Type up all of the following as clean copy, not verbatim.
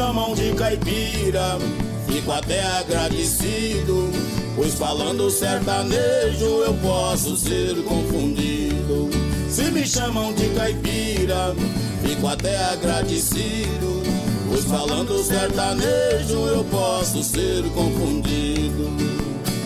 chamam de caipira, fico até agradecido, pois falando sertanejo eu posso ser confundido. Se me chamam de caipira, fico até agradecido, pois falando sertanejo eu posso ser confundido.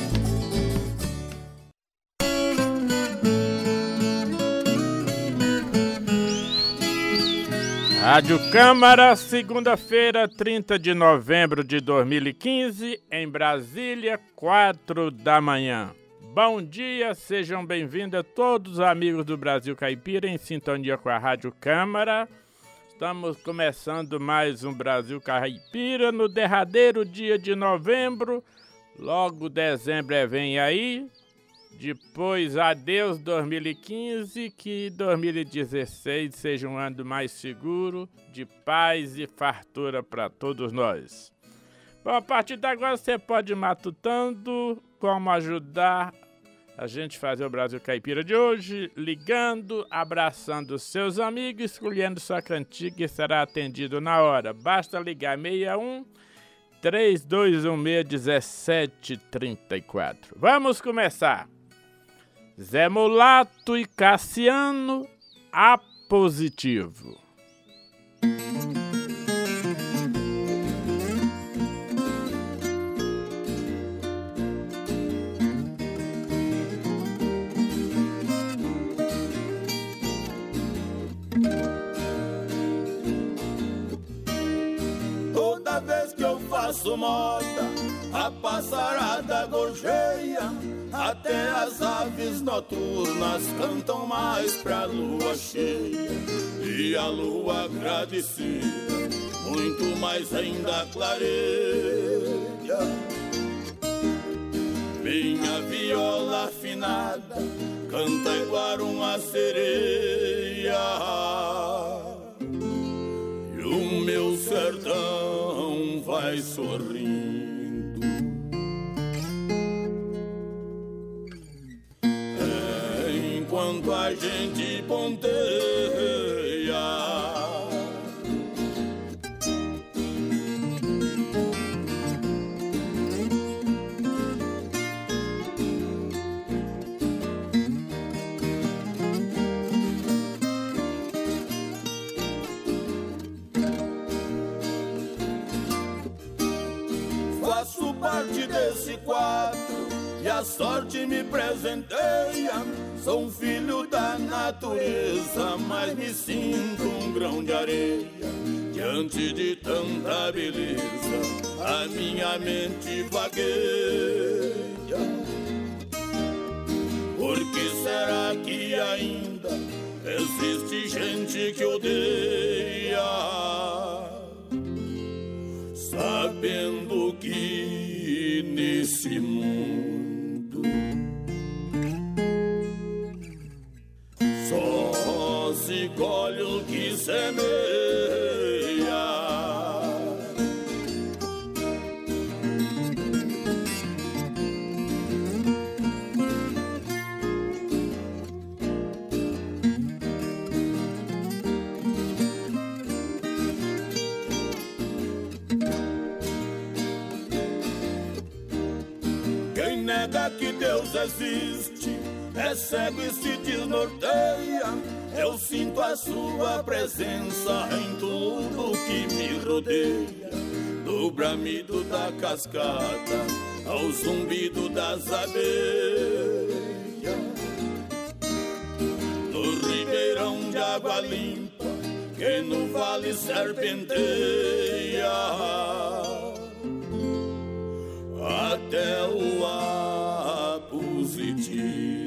Rádio Câmara, segunda-feira, 30 de novembro de 2015, em Brasília, 4 da manhã. Bom dia, sejam bem-vindos a todos os amigos do Brasil Caipira em sintonia com a Rádio Câmara. Estamos começando mais um Brasil Caipira no derradeiro dia de novembro. Logo dezembro vem aí. Depois, adeus 2015, que 2016 seja um ano mais seguro, de paz e fartura para todos nós. Bom, a partir de agora você pode ir matutando como ajudar a gente fazer o Brasil Caipira de hoje, ligando, abraçando seus amigos, escolhendo sua cantiga e será atendido na hora. Basta ligar 61 3216 1734. Vamos começar. Zé Mulato e Cassiano, A Positivo. Toda vez que eu faço moda, a passarada gorjeia, até as aves noturnas cantam mais pra lua cheia. E a lua agradecida, muito mais ainda clareia. Minha viola afinada canta igual uma sereia, e o meu sertão vai sorrindo. Enquanto a gente ponteia, faço parte desse quadro e a sorte me presenteia. Sou um filho da natureza, mas me sinto um grão de areia. Diante de tanta beleza, a minha mente vagueia. Por que será que ainda existe gente que odeia, sabendo que nesse mundo só se colhe o que semeia? Quem nega que Deus existe é cego e se desnorteia. Eu sinto a sua presença em tudo que me rodeia, do bramido da cascata ao zumbido das abelhas, no ribeirão de água limpa que no vale serpenteia, até o ar positivo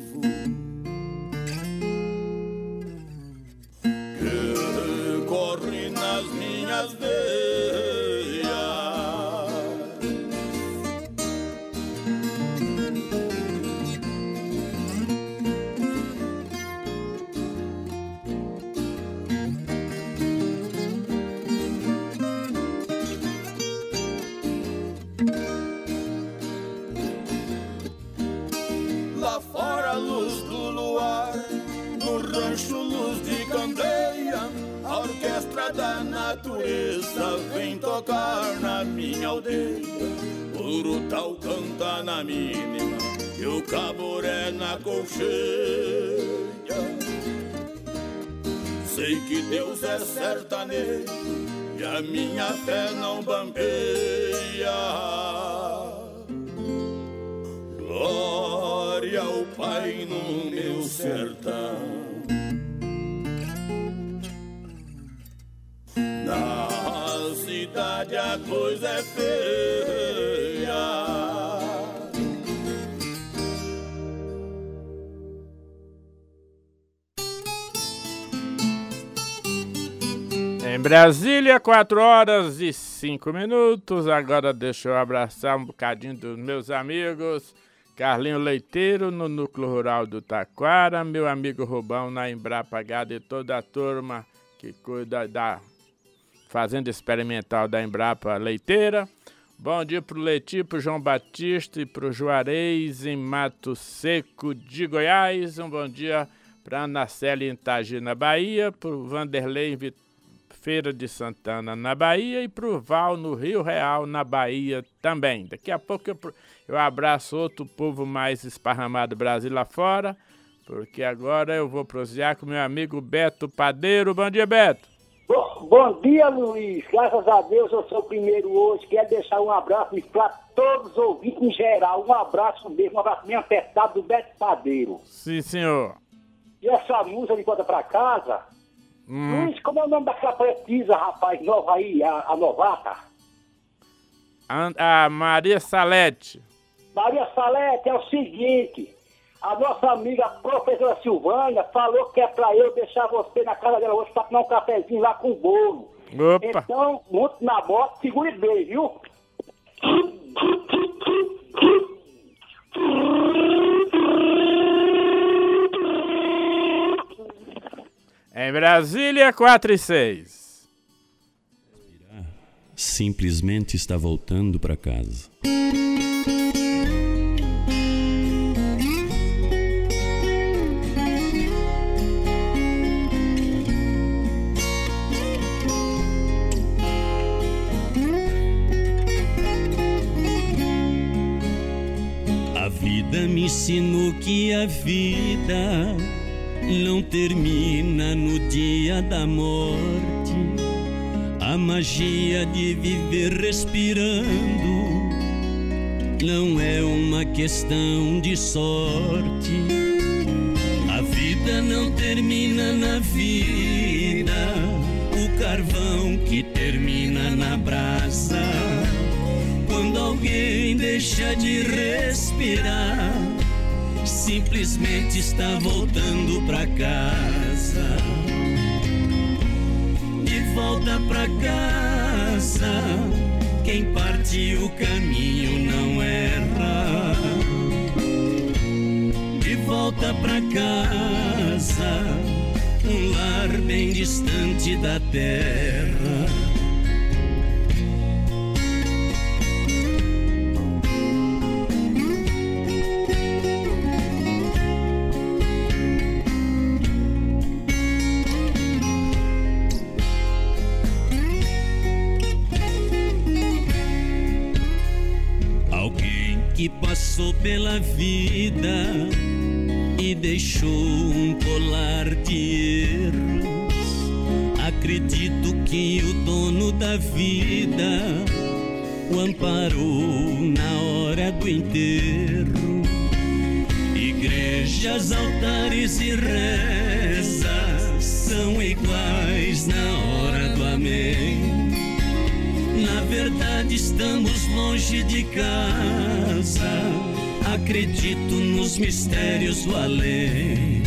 que corre nas minhas veias. tocar na minha aldeia, o tal canta na mínima e o caboré na colcheia. Sei que Deus é sertanejo e a minha fé não bambeia. Glória ao Pai no meu sertão. Na cidade a coisa é feia. Em Brasília, 4h05. Agora deixa eu abraçar um bocadinho dos meus amigos. Carlinho Leiteiro, no Núcleo Rural do Taquara. Meu amigo Rubão, na Embrapa Gado, e toda a turma que cuida da Fazenda Experimental da Embrapa Leiteira. Bom dia pro Leti, pro João Batista e pro Juarez, em Mato Seco de Goiás. Um bom dia para Ana Célia, em Itagina, Bahia. Pro Vanderlei, em Feira de Santana, na Bahia. E pro Val, no Rio Real, na Bahia também. Daqui a pouco eu abraço outro povo mais esparramado Brasil lá fora, porque agora eu vou prosear com meu amigo Beto Padeiro. Bom dia, Beto. Bom dia, Luiz. Graças a Deus eu sou o primeiro hoje. Quero deixar um abraço para todos os ouvintes em geral. Um abraço mesmo, um abraço bem apertado do Beto Padeiro. Sim, senhor. E essa música de volta pra casa... Luiz, como é o nome daquela poetisa, rapaz, nova aí, a novata? A Maria Salete. Maria Salete, é o seguinte... A nossa amiga professora Silvânia falou que é pra eu deixar você na casa dela hoje pra tomar um cafezinho lá com bolo. Opa. Então, monte na moto, segure bem, viu? Em Brasília, 4h06. Simplesmente está voltando para casa. Me ensinou que a vida não termina no dia da morte. A magia de viver respirando não é uma questão de sorte. A vida não termina na vida, o carvão que termina na brasa. Quando alguém deixa de respirar, simplesmente está voltando pra casa. De volta pra casa, quem parte o caminho não erra. De volta pra casa, um lar bem distante da terra. Que passou pela vida e deixou um colar de erros. Acredito que o dono da vida o amparou na hora do enterro. Igrejas, altares e rezas são iguais na hora do amém. Na verdade estamos longe de casa, acredito nos mistérios do além.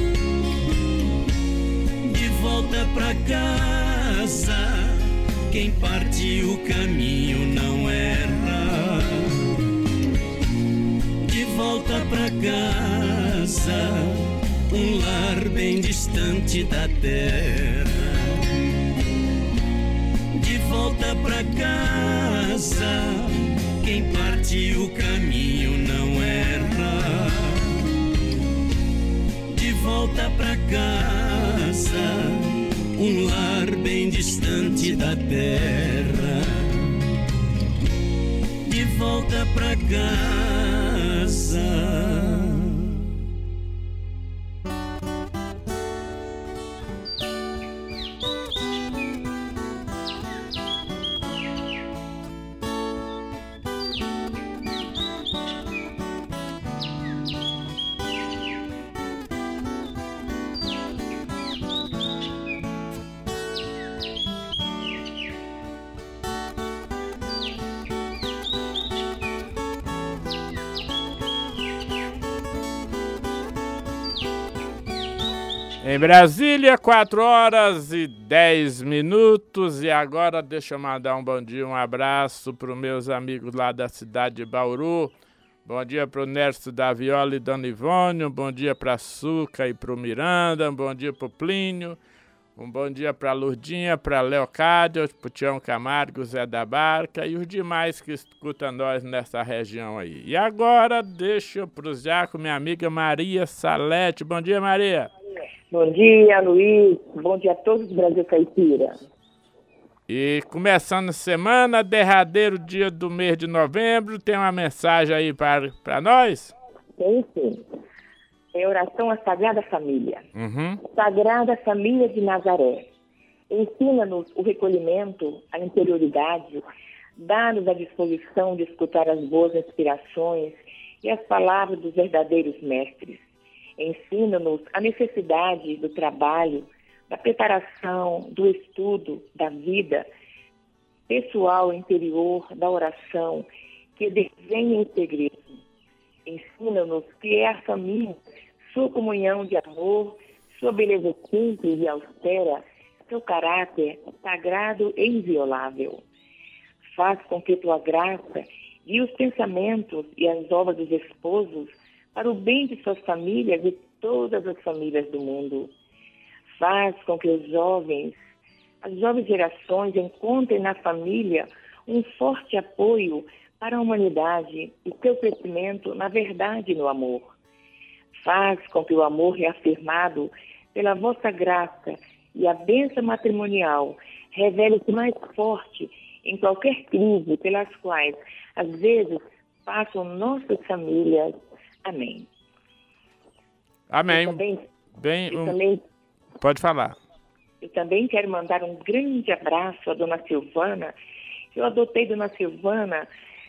De volta pra casa, quem parte o caminho não erra. De volta pra casa, um lar bem distante da terra. De volta pra casa, quem parte o caminho não erra. De volta pra casa, um lar bem distante da terra. volta pra casa. Em Brasília, 4h10. E agora deixa eu mandar um bom dia, um abraço para os meus amigos lá da cidade de Bauru. Bom dia para o Nércio da Viola e Dona Ivone. Um bom dia para a Suca e para o Miranda. Um bom dia para o Plínio. Um bom dia para a Lurdinha, para a Leocádia, para o Tião Camargo, Zé da Barca e os demais que escutam nós nessa região aí. E agora deixa eu cruzar com minha amiga Maria Salete. Bom dia, Maria. Bom dia, Luiz. Bom dia a todos do Brasil Caipira. E começando a semana, derradeiro dia do mês de novembro, tem uma mensagem aí para nós? Tem sim. É oração à Sagrada Família. Uhum. Sagrada Família de Nazaré. Ensina-nos o recolhimento, a interioridade, dá-nos a disposição de escutar as boas inspirações e as palavras dos verdadeiros mestres. Ensina-nos a necessidade do trabalho, da preparação, do estudo, da vida pessoal interior, da oração, que desenha em segredo. Ensina-nos que é a família, sua comunhão de amor, sua beleza simples e austera, seu caráter sagrado e inviolável. Faz com que tua graça guie os pensamentos e as obras dos esposos para o bem de suas famílias e todas as famílias do mundo. Faz com que os jovens, as jovens gerações encontrem na família um forte apoio para a humanidade e seu crescimento na verdade e no amor. Faz com que o amor reafirmado pela vossa graça e a bênção matrimonial revele-se mais forte em qualquer crise pelas quais, às vezes, passam nossas famílias. Amém. Amém. Também, pode falar. Eu também quero mandar um grande abraço à Dona Silvana. Eu adotei Dona Silvana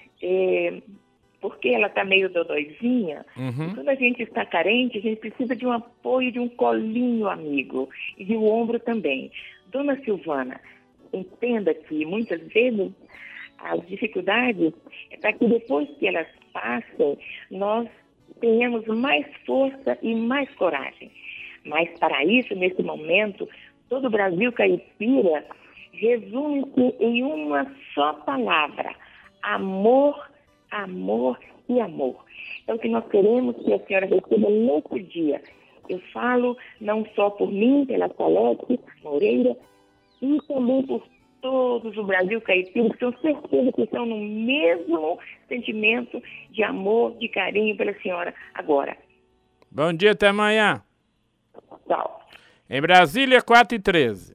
porque ela está meio dodóizinha. Uhum. E quando a gente está carente, a gente precisa de um apoio, de um colinho amigo e de um ombro também. Dona Silvana, entenda que muitas vezes as dificuldades é para que depois que elas passem, nós tenhamos mais força e mais coragem. Mas para isso, nesse momento, todo o Brasil Caipira resume-se em uma só palavra: amor, amor e amor. É o que nós queremos que a senhora receba nesse dia. Eu falo não só por mim, pela Salete Moreira, e também por todos o Brasil Caipira, que tenho certeza que estão no mesmo sentimento de amor, de carinho pela senhora agora. Bom dia, até amanhã. Tchau. Em Brasília, 4h13.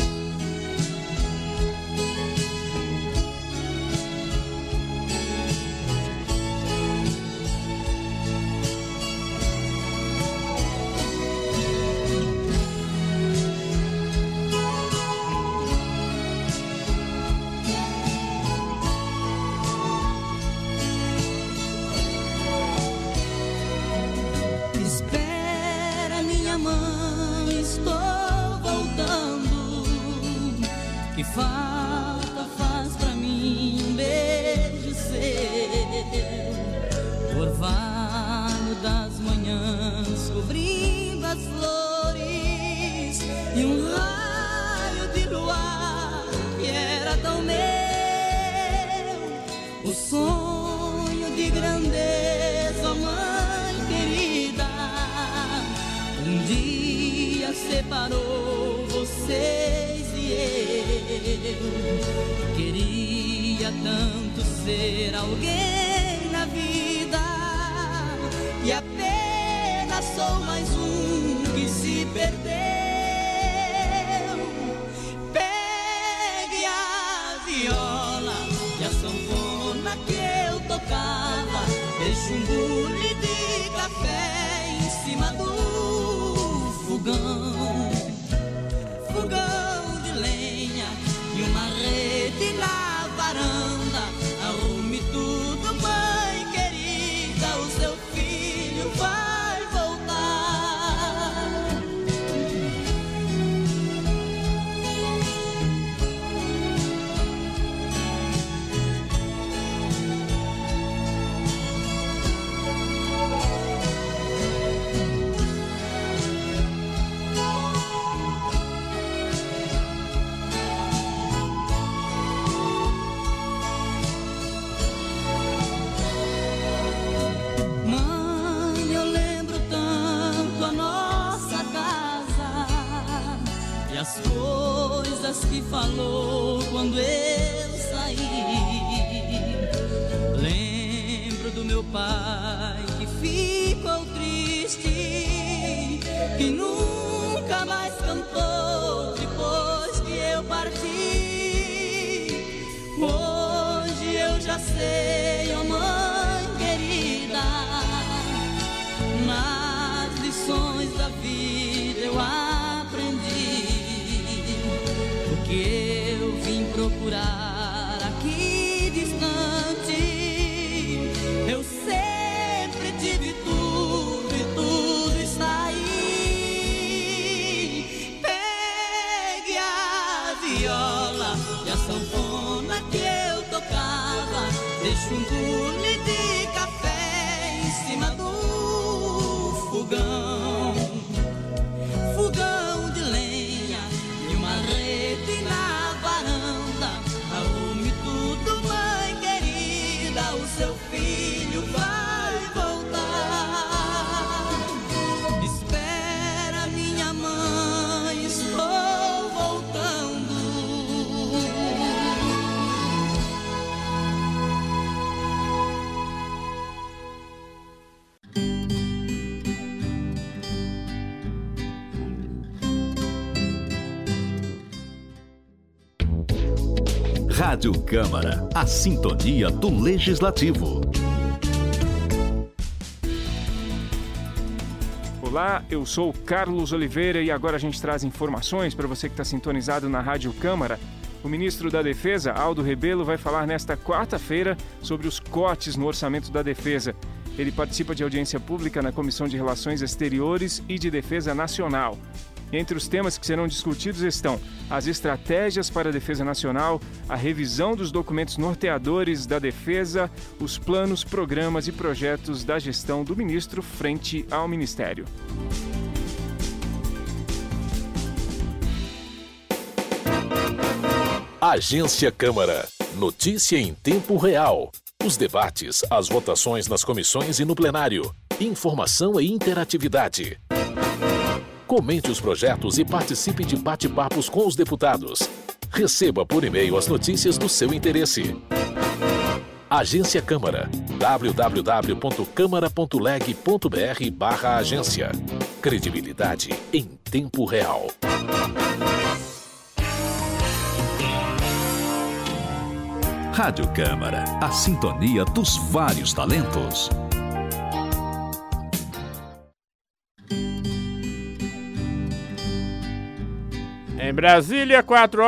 Que falta faz pra mim um beijo seu, orvalho das manhãs cobrindo as flores, e um raio de luar que era tão meu, o sonho de grandeza, mãe querida, um dia separou vocês. Eu queria tanto ser alguém na vida e apenas sou mais um que se perdeu. Pegue a viola e a sanfona que eu tô deixo um bule de café em cima do fogão, fogão de lenha e uma rede na varanda. Arrume tudo, mãe querida, o seu filho vai voltar. Mãe, eu lembro tanto a nossa casa e as coisas que falou quando eu saí. Lembro do meu pai que ficou triste, que nunca mais cantou depois que eu parti. Hoje eu já sei, oh mãe querida, nas lições da vida eu aprendi o que eu vim procurar aqui distante. Eu sempre tive tudo e tudo está aí. Pegue a viola e a sanfona que eu tocava, deixo um bule de café em cima do fogão, fogão de lenha e uma rede na varanda. Arrume tudo, mãe querida, o seu filho vai voltar. Espera, minha mãe, estou voltando. Rádio Câmara, a sintonia do Legislativo. Olá, eu sou o Carlos Oliveira e agora a gente traz informações para você que está sintonizado na Rádio Câmara. O ministro da Defesa, Aldo Rebelo, vai falar nesta quarta-feira sobre os cortes no orçamento da Defesa. Ele participa de audiência pública na Comissão de Relações Exteriores e de Defesa Nacional. Entre os temas que serão discutidos estão as estratégias para a defesa nacional, a revisão dos documentos norteadores da defesa, os planos, programas e projetos da gestão do ministro frente ao Ministério. Agência Câmara. Notícia em tempo real. Os debates, as votações nas comissões e no plenário. Informação e interatividade. Comente os projetos e participe de bate-papos com os deputados. Receba por e-mail as notícias do seu interesse. Agência Câmara. www.câmara.leg.br/agência. Credibilidade em tempo real. Rádio Câmara, a sintonia dos vários talentos. Em Brasília,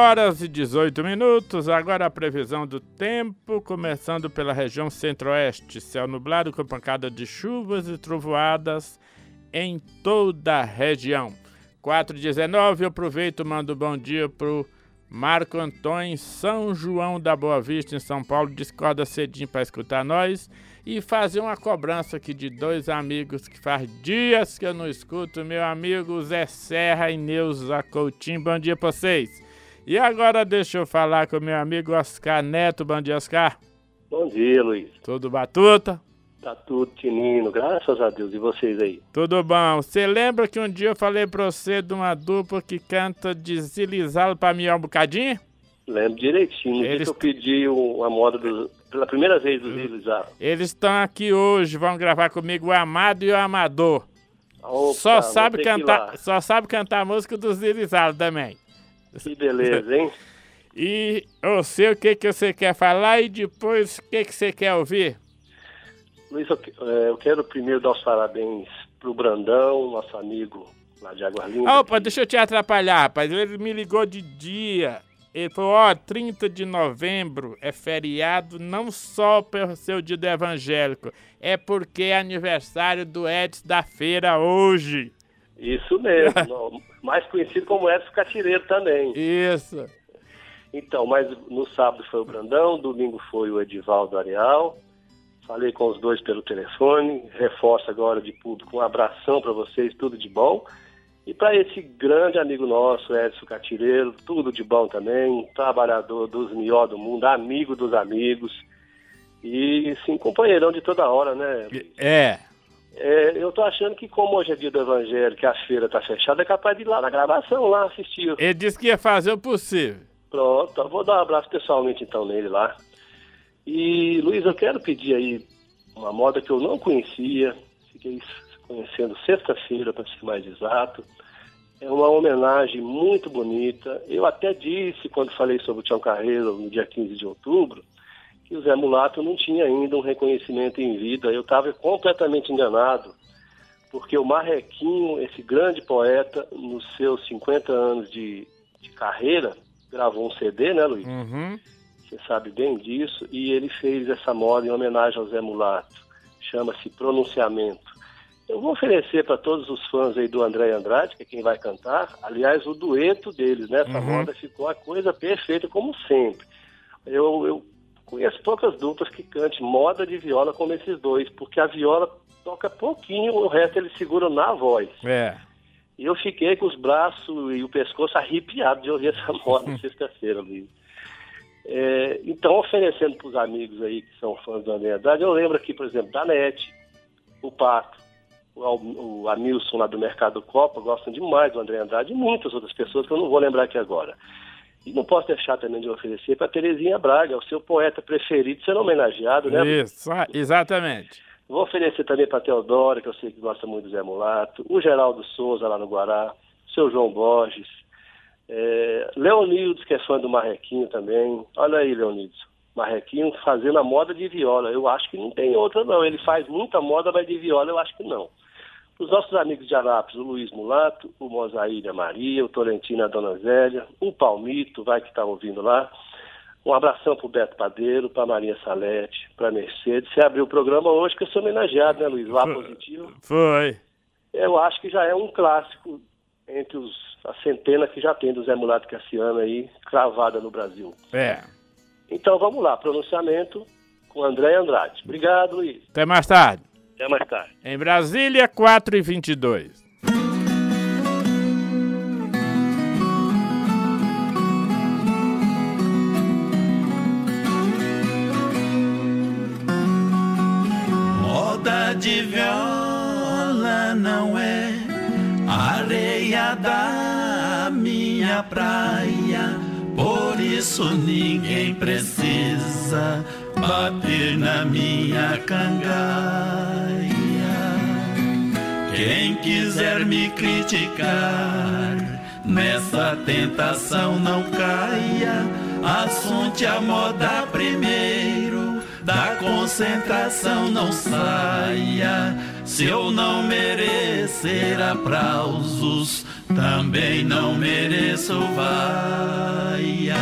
4h18. Agora a previsão do tempo, começando pela região centro-oeste. Céu nublado com pancada de chuvas e trovoadas em toda a região. 4h19, eu aproveito e mando um bom dia pro Marco Antônio em São João da Boa Vista, em São Paulo. Discorda cedinho para escutar nós. E fazer uma cobrança aqui de dois amigos que faz dias que eu não escuto, meu amigo Zé Serra e Neuza Coutinho. Bom dia pra vocês. E agora deixa eu falar com meu amigo Oscar Neto. Bom dia, Oscar. Bom dia, Luiz. Tudo batuta? Tá tudo tinindo, graças a Deus. E vocês aí? Tudo bom. Você lembra que um dia eu falei pra você de uma dupla que canta Deslizá-lo pra mim um bocadinho? Lembro direitinho. No dia que eu pedi uma moda pela primeira vez do Deslizá-lo. Eles estão aqui hoje, vão gravar comigo o Amado e o Amador. Opa, só sabe cantar a música dos Deslizá-lo também. Que beleza, hein? E eu sei o que você quer falar e depois o que você quer ouvir? Luiz, eu quero primeiro dar os parabéns pro Brandão, nosso amigo lá de Águas Lindas. Opa, deixa eu te atrapalhar, rapaz. Ele me ligou de dia. Ele falou, 30 de novembro é feriado não só pelo seu dia do evangélico, é porque é aniversário do Edson da Feira hoje. Isso mesmo, mais conhecido como Edson Catireiro também. Isso. Então, mas no sábado foi o Brandão, domingo foi o Edivaldo Areal. Falei com os dois pelo telefone, reforço agora de público um abração para vocês, tudo de bom. E para esse grande amigo nosso, Edson Catireiro, tudo de bom também, trabalhador dos melhores do mundo, amigo dos amigos e, sim, companheirão de toda hora, né? Eu tô achando que como hoje é dia do Evangelho, que a feira tá fechada, é capaz de ir lá na gravação, lá assistir. Ele disse que ia fazer o possível. Pronto, eu vou dar um abraço pessoalmente então nele lá. E, Luiz, eu quero pedir aí uma moda que eu não conhecia, fiquei conhecendo sexta-feira, para ser mais exato. É uma homenagem muito bonita. Eu até disse, quando falei sobre o Tião Carreiro, no dia 15 de outubro, que o Zé Mulato não tinha ainda um reconhecimento em vida. Eu estava completamente enganado, porque o Marrequinho, esse grande poeta, nos seus 50 anos de carreira, gravou um CD, né, Luiz? Uhum. Você sabe bem disso, e ele fez essa moda em homenagem ao Zé Mulato. Chama-se Pronunciamento. Eu vou oferecer para todos os fãs aí do André Andrade, que é quem vai cantar, aliás, o dueto deles, né? Essa moda ficou a coisa perfeita, como sempre. Eu conheço poucas duplas que cante moda de viola como esses dois, porque a viola toca pouquinho, o resto eles seguram na voz. E eu fiquei com os braços e o pescoço arrepiado de ouvir essa moda na sexta-feira, Luiz. Então, oferecendo para os amigos aí que são fãs do André Andrade, eu lembro aqui, por exemplo, da Nete, o Pato, o Amilson lá do Mercado Copa, gostam demais do André Andrade e muitas outras pessoas que eu não vou lembrar aqui agora. E não posso deixar também de oferecer para Terezinha Braga, o seu poeta preferido, sendo homenageado, né? Isso, exatamente. Vou oferecer também para Teodora, que eu sei que gosta muito do Zé Mulato, o Geraldo Souza lá no Guará, o seu João Borges, Leonildes, que é fã do Marrequinho também. Olha aí, Leonildes, Marrequinho fazendo a moda de viola. Eu acho que não tem outra, não. Ele faz muita moda, mas de viola eu acho que não. Os nossos amigos de Anápolis, o Luiz Mulato, o Mosaíra Maria, o Tolentino, a Dona Zélia, o Palmito, vai que tá ouvindo lá. Um abração pro Beto Padeiro, pra Maria Salete, pra Mercedes. Você abriu o programa hoje que eu sou homenageado, né, Luiz? Lá positivo. Foi. Eu acho que já é um clássico entre a centena que já tem do Zé Mulato Cassiano aí, cravada no Brasil. Então vamos lá, pronunciamento com André Andrade. Obrigado, Luiz. Até mais tarde. Até mais tarde. Em Brasília, 4h22. Moda de viola não é areia da minha praia, por isso ninguém precisa bater na minha cangaia. Quem quiser me criticar, nessa tentação não caia. Assunte a moda primeiro, da concentração não saia. Se eu não merecer aplausos, também não mereço vaia.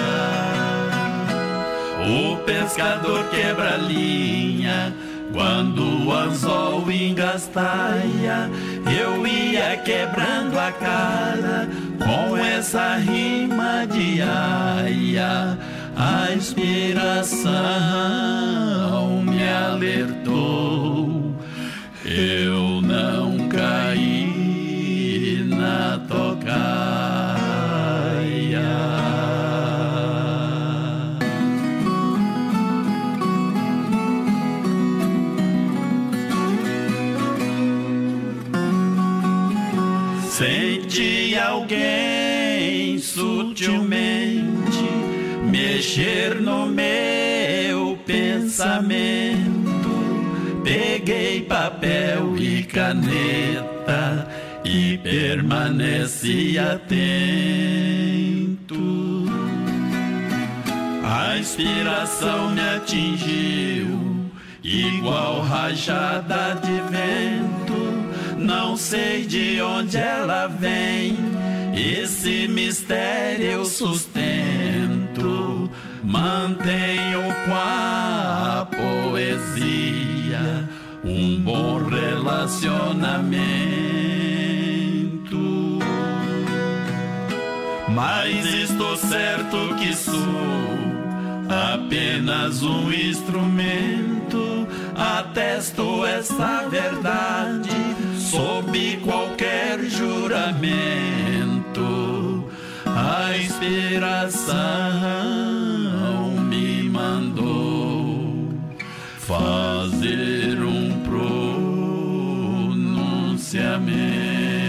O pescador quebra a linha quando o anzol engastaia. Eu ia quebrando a cara com essa rima de aia. A inspiração me alertou, eu não caí na tocaia. Senti alguém sutilmente mexer no meu pensamento. Peguei papel e caneta e permaneci atento. A inspiração me atingiu igual rajada de vento. Não sei de onde ela vem, esse mistério eu sustento. Mantenho com a poesia um bom relacionamento. Mas estou certo que sou apenas um instrumento. Atesto essa verdade sob qualquer juramento. A inspiração me mandou fazer um pronunciamento.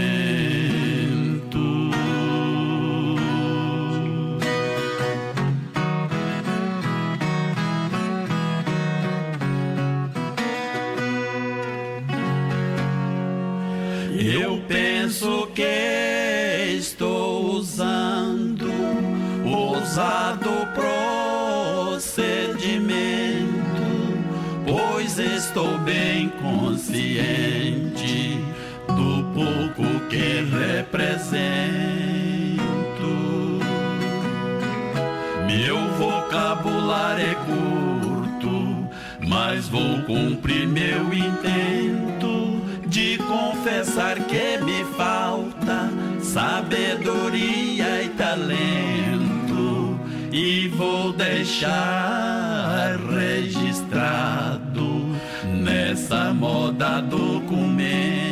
Eu penso que estou usando ousado procedimento, pois estou bem consciente do pouco que represento. Meu vocabulário é curto, mas vou cumprir meu intento de confessar que me falta sabedoria e talento, e vou deixar registrado nessa moda documento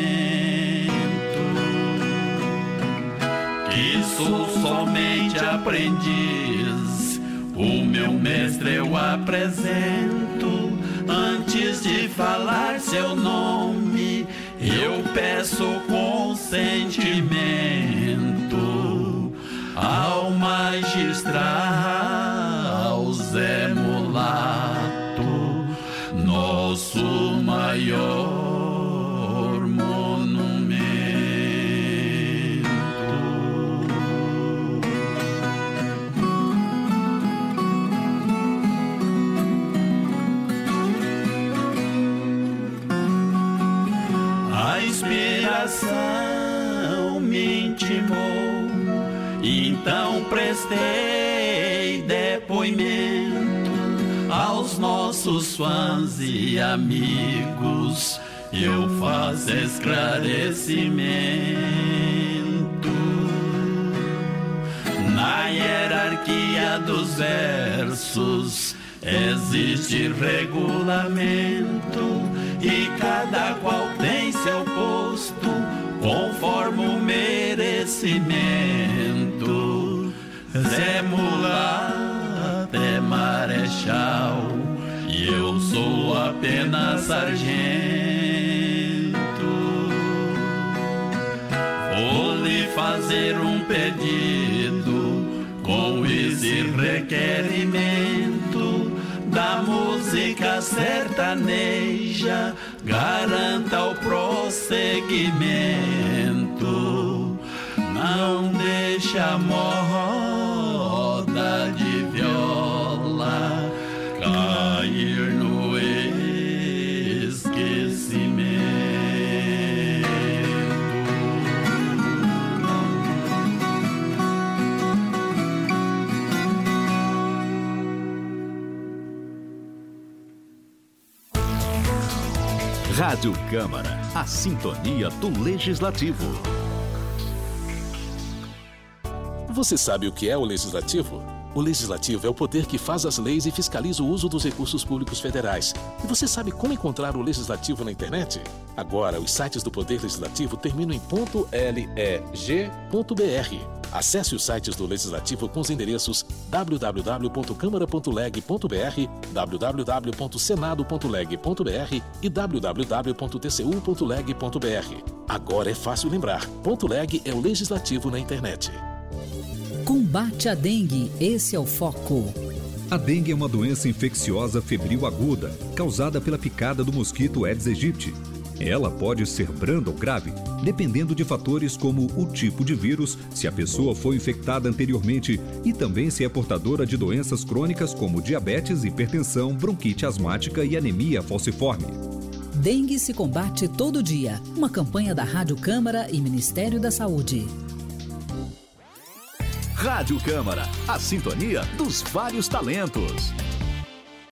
que sou somente aprendiz. O meu mestre eu apresento. Antes de falar seu nome, eu peço consentimento ao magistral Zé Mulato, nosso maior monumento. A inspiração me intimou, então prestei depoimento aos nossos fãs e amigos. Eu faço esclarecimento. Na hierarquia dos versos existe regulamento, e cada qual tem seu posto conforme o merecimento. Zé Mulato é marechal e eu sou apenas sargento. Vou lhe fazer um pedido com esse requerimento da música sertaneja, garanta o prosseguimento. Não deixe a moda de viola cair no esquecimento. Rádio Câmara, a sintonia do Legislativo. Você sabe o que é o Legislativo? O Legislativo é o poder que faz as leis e fiscaliza o uso dos recursos públicos federais. E você sabe como encontrar o Legislativo na internet? Agora, os sites do Poder Legislativo terminam em .leg.br. Acesse os sites do Legislativo com os endereços www.câmara.leg.br, www.senado.leg.br e www.tcu.leg.br. Agora é fácil lembrar. .leg é o Legislativo na internet. Combate à dengue, esse é o foco. A dengue é uma doença infecciosa febril aguda, causada pela picada do mosquito Aedes aegypti. Ela pode ser branda ou grave, dependendo de fatores como o tipo de vírus, se a pessoa foi infectada anteriormente e também se é portadora de doenças crônicas como diabetes, hipertensão, bronquite asmática e anemia falciforme. Dengue se combate todo dia. Uma campanha da Rádio Câmara e Ministério da Saúde. Rádio Câmara, a sintonia dos vários talentos.